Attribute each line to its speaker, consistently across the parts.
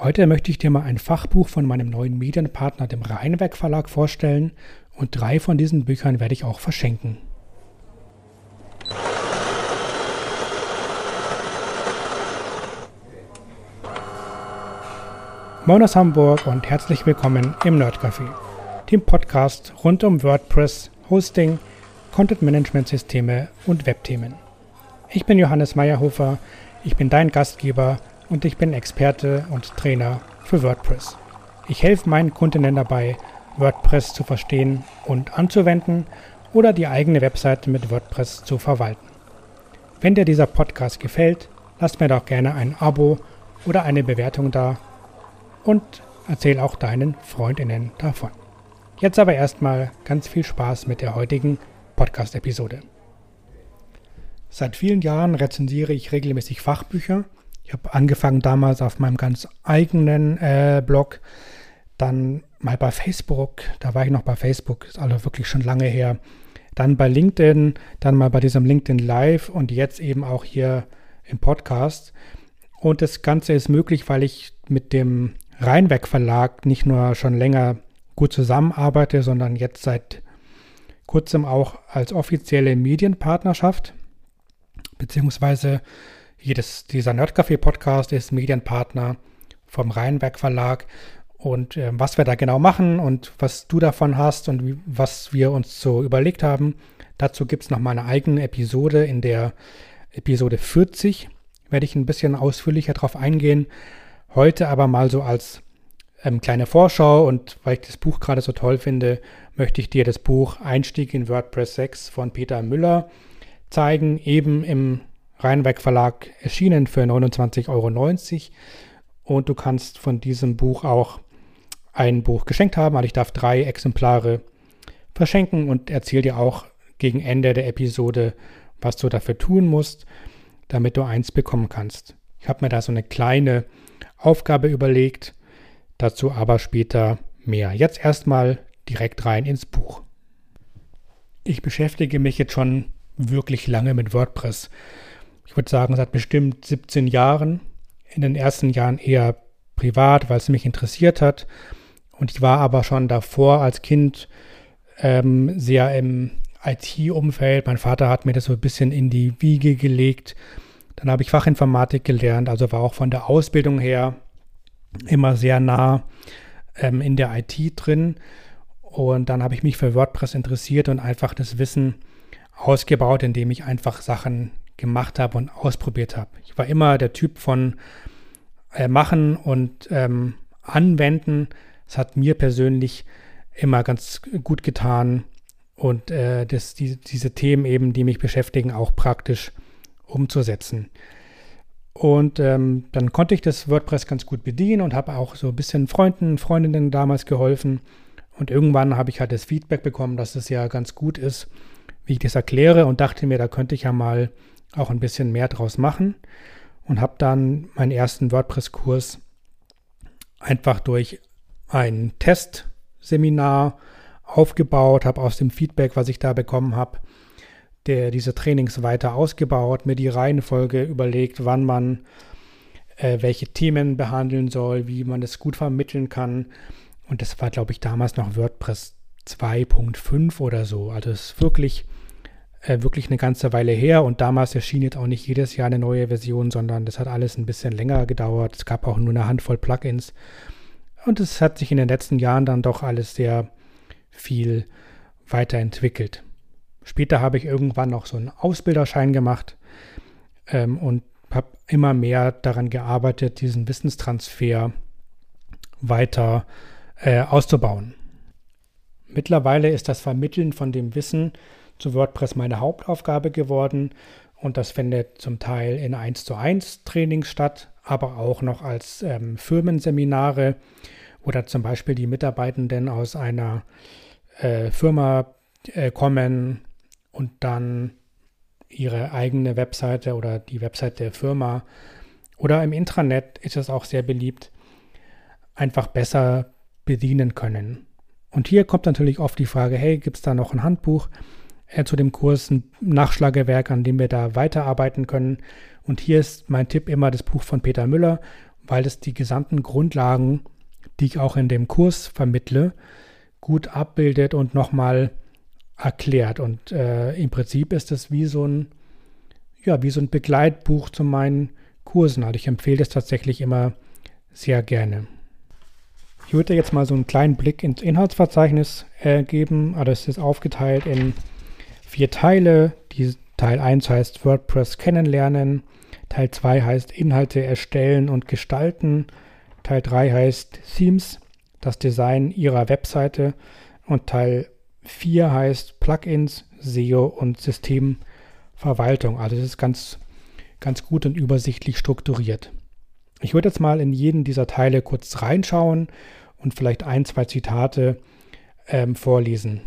Speaker 1: Heute möchte ich dir mal ein Fachbuch von meinem neuen Medienpartner, dem Rheinwerk Verlag, vorstellen und 3 von diesen Büchern werde ich auch verschenken. Moin aus Hamburg und herzlich willkommen im Nerdcafé, dem Podcast rund um WordPress, Hosting, Content-Management-Systeme und Webthemen. Ich bin Johannes Meyerhofer, ich bin dein Gastgeber und ich bin Experte und Trainer für WordPress. Ich helfe meinen Kundinnen dabei, WordPress zu verstehen und anzuwenden oder die eigene Webseite mit WordPress zu verwalten. Wenn dir dieser Podcast gefällt, lass mir doch gerne ein Abo oder eine Bewertung da und erzähl auch deinen Freundinnen davon. Jetzt aber erstmal ganz viel Spaß mit der heutigen Podcast-Episode. Seit vielen Jahren rezensiere ich regelmäßig Fachbücher. Ich habe angefangen damals auf meinem ganz eigenen Blog, dann mal bei Facebook, da war ich noch bei Facebook, ist also wirklich schon lange her, dann bei LinkedIn, dann mal bei diesem LinkedIn Live und jetzt eben auch hier im Podcast. Und das Ganze ist möglich, weil ich mit dem Rheinwerk Verlag nicht nur schon länger gut zusammenarbeite, sondern jetzt seit kurzem auch als offizielle Medienpartnerschaft, beziehungsweise dieser Nerdcafé-Podcast ist Medienpartner vom Rheinwerk Verlag und was wir da genau machen und was du davon hast und was wir uns so überlegt haben, dazu gibt es noch mal eine eigene Episode. In der Episode 40 werde ich ein bisschen ausführlicher drauf eingehen. Heute aber mal so als kleine Vorschau und weil ich das Buch gerade so toll finde, möchte ich dir das Buch Einstieg in WordPress 6 von Peter Müller zeigen, eben im Rheinwerk Verlag erschienen für 29,90 € und du kannst von diesem Buch auch ein Buch geschenkt haben, also ich darf 3 Exemplare verschenken und erzähle dir auch gegen Ende der Episode, was du dafür tun musst, damit du eins bekommen kannst. Ich habe mir da so eine kleine Aufgabe überlegt, dazu aber später mehr. Jetzt erstmal direkt rein ins Buch. Ich beschäftige mich jetzt schon wirklich lange mit WordPress. Ich würde sagen, seit bestimmt 17 Jahren. In den ersten Jahren eher privat, weil es mich interessiert hat. Und ich war aber schon davor als Kind sehr im IT-Umfeld. Mein Vater hat mir das so ein bisschen in die Wiege gelegt. Dann habe ich Fachinformatik gelernt, also war auch von der Ausbildung her immer sehr nah in der IT drin. Und dann habe ich mich für WordPress interessiert und einfach das Wissen ausgebaut, indem ich einfach Sachen gemacht habe und ausprobiert habe. Ich war immer der Typ von machen und anwenden. Es hat mir persönlich immer ganz gut getan und diese Themen eben, die mich beschäftigen, auch praktisch umzusetzen. Und dann konnte ich das WordPress ganz gut bedienen und habe auch so ein bisschen Freundinnen damals geholfen. Und irgendwann habe ich halt das Feedback bekommen, dass es ja ganz gut ist, wie ich das erkläre und dachte mir, da könnte ich ja mal auch ein bisschen mehr draus machen und habe dann meinen ersten WordPress-Kurs einfach durch ein Testseminar aufgebaut, habe aus dem Feedback, was ich da bekommen habe, diese Trainings weiter ausgebaut, mir die Reihenfolge überlegt, wann man welche Themen behandeln soll, wie man das gut vermitteln kann. Und das war, glaube ich, damals noch WordPress 2.5 oder so. Also es ist wirklich eine ganze Weile her und damals erschien jetzt auch nicht jedes Jahr eine neue Version, sondern das hat alles ein bisschen länger gedauert. Es gab auch nur eine Handvoll Plugins und es hat sich in den letzten Jahren dann doch alles sehr viel weiterentwickelt. Später habe ich irgendwann noch so einen Ausbilderschein gemacht und habe immer mehr daran gearbeitet, diesen Wissenstransfer weiter auszubauen. Mittlerweile ist das Vermitteln von dem Wissen zu WordPress meine Hauptaufgabe geworden und das findet zum Teil in 1:1 Trainings statt, aber auch noch als Firmenseminare, wo dann zum Beispiel die Mitarbeitenden aus einer Firma kommen und dann ihre eigene Webseite oder die Webseite der Firma oder im Intranet ist es auch sehr beliebt, einfach besser bedienen können. Und hier kommt natürlich oft die Frage, hey, gibt es da noch ein Handbuch zu dem Kurs, ein Nachschlagewerk, an dem wir da weiterarbeiten können? Und hier ist mein Tipp immer das Buch von Peter Müller, weil es die gesamten Grundlagen, die ich auch in dem Kurs vermittle, gut abbildet und nochmal erklärt. Und im Prinzip ist es wie so ein Begleitbuch zu meinen Kursen. Also ich empfehle das tatsächlich immer sehr gerne. Ich würde jetzt mal so einen kleinen Blick ins Inhaltsverzeichnis geben. Also es ist aufgeteilt in 4 Teile. Teil 1 heißt WordPress kennenlernen. Teil 2 heißt Inhalte erstellen und gestalten. Teil 3 heißt Themes, das Design Ihrer Webseite. Und Teil 4 heißt Plugins, SEO und Systemverwaltung. Also es ist ganz gut und übersichtlich strukturiert. Ich würde jetzt mal in jeden dieser Teile kurz reinschauen und vielleicht 1, 2 Zitate vorlesen.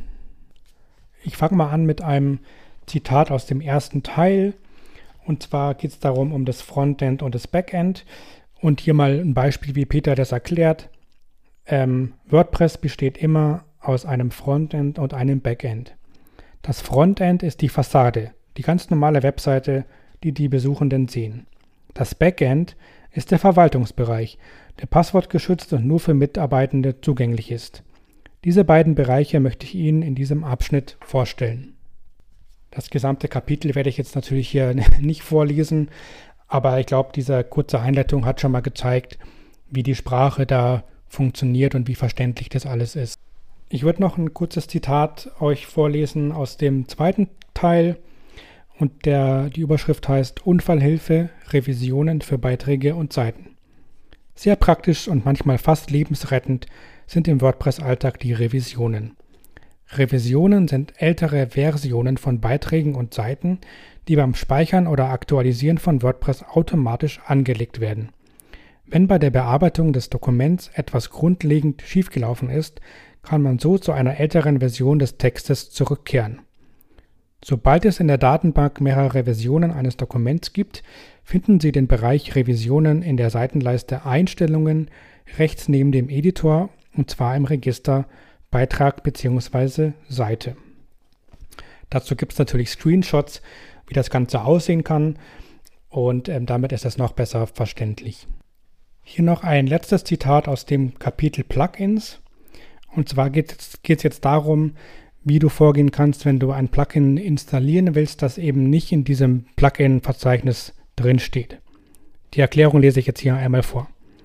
Speaker 1: Ich fange mal an mit einem Zitat aus dem ersten Teil. Und zwar geht es darum, um das Frontend und das Backend. Und hier mal ein Beispiel, wie Peter das erklärt. WordPress besteht immer aus einem Frontend und einem Backend. Das Frontend ist die Fassade, die ganz normale Webseite, die die Besuchenden sehen. Das Backend ist der Verwaltungsbereich, der passwortgeschützt und nur für Mitarbeitende zugänglich ist. Diese beiden Bereiche möchte ich Ihnen in diesem Abschnitt vorstellen. Das gesamte Kapitel werde ich jetzt natürlich hier nicht vorlesen, aber ich glaube, diese kurze Einleitung hat schon mal gezeigt, wie die Sprache da funktioniert und wie verständlich das alles ist. Ich würde noch ein kurzes Zitat euch vorlesen aus dem zweiten Teil und die Überschrift heißt Unfallhilfe, Revisionen für Beiträge und Seiten. Sehr praktisch und manchmal fast lebensrettend sind im WordPress-Alltag die Revisionen. Revisionen sind ältere Versionen von Beiträgen und Seiten, die beim Speichern oder Aktualisieren von WordPress automatisch angelegt werden. Wenn bei der Bearbeitung des Dokuments etwas grundlegend schiefgelaufen ist, kann man so zu einer älteren Version des Textes zurückkehren. Sobald es in der Datenbank mehrere Versionen eines Dokuments gibt, finden Sie den Bereich Revisionen in der Seitenleiste Einstellungen rechts neben dem Editor und zwar im Register Beitrag bzw. Seite. Dazu gibt es natürlich Screenshots, wie das Ganze aussehen kann und damit ist es noch besser verständlich. Hier noch ein letztes Zitat aus dem Kapitel Plugins. Und zwar geht es jetzt darum, wie du vorgehen kannst, wenn du ein Plugin installieren willst, das eben nicht in diesem Plugin-Verzeichnis drin steht. Die Erklärung lese ich jetzt hier einmal vor.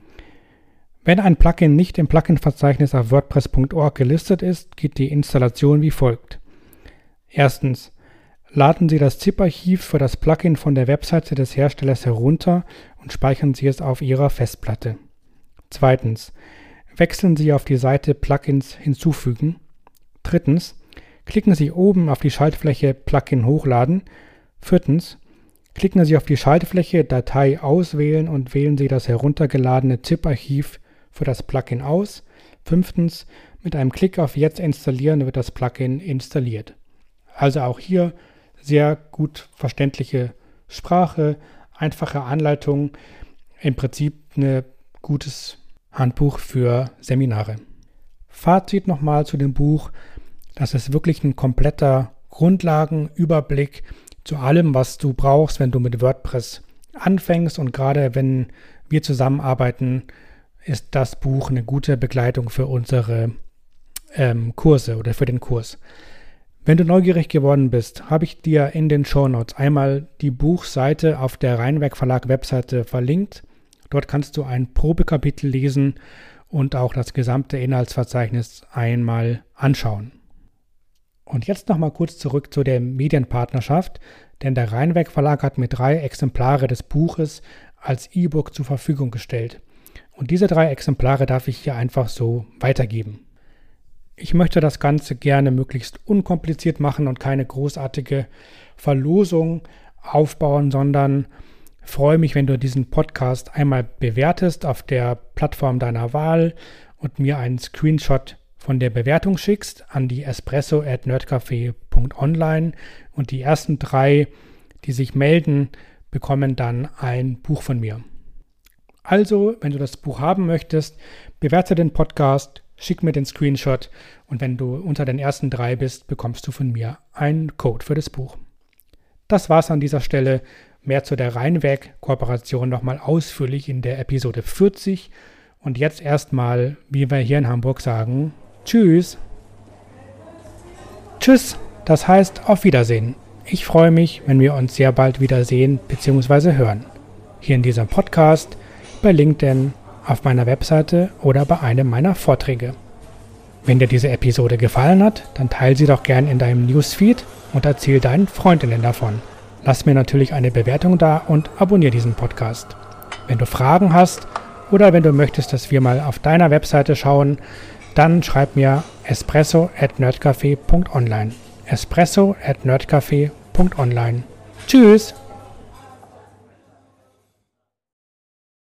Speaker 1: Wenn ein Plugin nicht im Plugin-Verzeichnis auf WordPress.org gelistet ist, geht die Installation wie folgt. Erstens, laden Sie das ZIP-Archiv für das Plugin von der Webseite des Herstellers herunter und speichern Sie es auf Ihrer Festplatte. Zweitens, wechseln Sie auf die Seite Plugins hinzufügen. Drittens, klicken Sie oben auf die Schaltfläche Plugin hochladen. Viertens, klicken Sie auf die Schaltfläche Datei auswählen und wählen Sie das heruntergeladene ZIP-Archiv für das Plugin aus. Fünftens, mit einem Klick auf Jetzt installieren wird das Plugin installiert. Also auch hier sehr gut verständliche Sprache, einfache Anleitung, im Prinzip ein gutes Handbuch für Seminare. Fazit nochmal zu dem Buch. Das ist wirklich ein kompletter Grundlagenüberblick zu allem, was du brauchst, wenn du mit WordPress anfängst. Und gerade wenn wir zusammenarbeiten, ist das Buch eine gute Begleitung für unsere Kurse oder für den Kurs. Wenn du neugierig geworden bist, habe ich dir in den Shownotes einmal die Buchseite auf der Rheinwerk Verlag Webseite verlinkt. Dort kannst du ein Probekapitel lesen und auch das gesamte Inhaltsverzeichnis einmal anschauen. Und jetzt nochmal kurz zurück zu der Medienpartnerschaft, denn der Rheinwerk Verlag hat mir 3 Exemplare des Buches als E-Book zur Verfügung gestellt. Und diese 3 Exemplare darf ich hier einfach so weitergeben. Ich möchte das Ganze gerne möglichst unkompliziert machen und keine großartige Verlosung aufbauen, sondern freue mich, wenn du diesen Podcast einmal bewertest auf der Plattform deiner Wahl und mir einen Screenshot von der Bewertung schickst an die espresso@nerdcafe.online und die ersten 3, die sich melden, bekommen dann ein Buch von mir. Also, wenn du das Buch haben möchtest, bewerte den Podcast, schick mir den Screenshot und wenn du unter den ersten 3 bist, bekommst du von mir einen Code für das Buch. Das war's an dieser Stelle. Mehr zu der Rheinwerk-Kooperation nochmal ausführlich in der Episode 40. Und jetzt erstmal, wie wir hier in Hamburg sagen, tschüss. Tschüss, das heißt auf Wiedersehen. Ich freue mich, wenn wir uns sehr bald wiedersehen bzw. hören. Hier in diesem Podcast, bei LinkedIn, auf meiner Webseite oder bei einem meiner Vorträge. Wenn dir diese Episode gefallen hat, dann teile sie doch gern in deinem Newsfeed und erzähl deinen Freundinnen davon. Lass mir natürlich eine Bewertung da und abonniere diesen Podcast. Wenn du Fragen hast oder wenn du möchtest, dass wir mal auf deiner Webseite schauen, dann schreib mir espresso@nerdcafe.online. espresso@nerdcafe.online. Tschüss!